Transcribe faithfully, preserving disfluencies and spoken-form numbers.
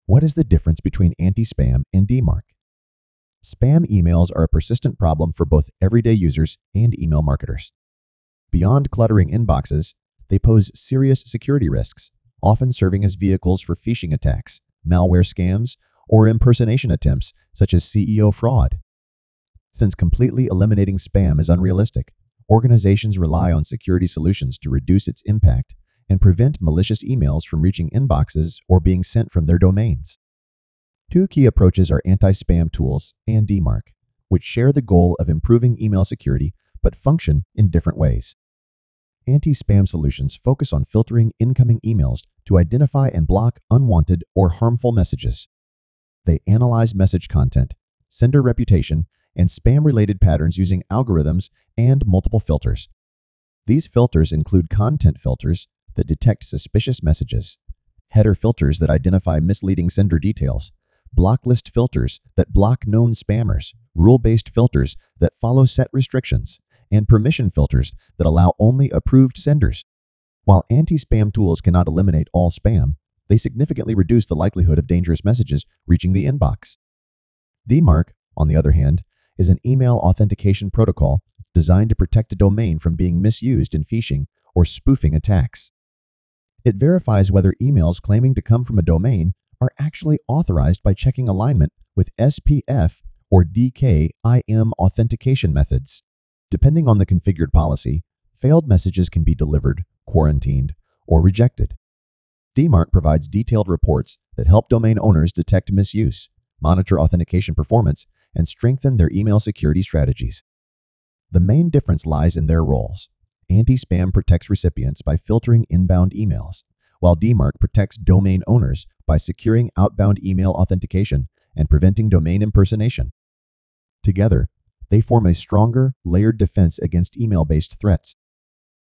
What is the difference between anti-spam and D MARC? Spam emails are a persistent problem for both everyday users and email marketers. Beyond cluttering inboxes, they pose serious security risks, often serving as vehicles for phishing attacks, malware scams, or impersonation attempts such as C E O fraud. Since completely eliminating spam is unrealistic, organizations rely on security solutions to reduce its impact and prevent malicious emails from reaching inboxes or being sent from their domains. Two key approaches are anti-spam tools and D MARC, which share the goal of improving email security but function in different ways. Anti-spam solutions focus on filtering incoming emails to identify and block unwanted or harmful messages. They analyze message content, sender reputation, and spam-related patterns using algorithms and multiple filters. These filters include content filters that detect suspicious messages, header filters that identify misleading sender details, blocklist filters that block known spammers, rule-based filters that follow set restrictions, and permission filters that allow only approved senders. While anti-spam tools cannot eliminate all spam, they significantly reduce the likelihood of dangerous messages reaching the inbox. D MARC, on the other hand, is an email authentication protocol designed to protect a domain from being misused in phishing or spoofing attacks. It verifies whether emails claiming to come from a domain are actually authorized by checking alignment with S P F or D K I M authentication methods. Depending on the configured policy, failed messages can be delivered, quarantined, or rejected. D MARC provides detailed reports that help domain owners detect misuse, monitor authentication performance, and strengthen their email security strategies. The main difference lies in their roles. Anti-spam protects recipients by filtering inbound emails, while D MARC protects domain owners by securing outbound email authentication and preventing domain impersonation. Together, they form a stronger, layered defense against email-based threats.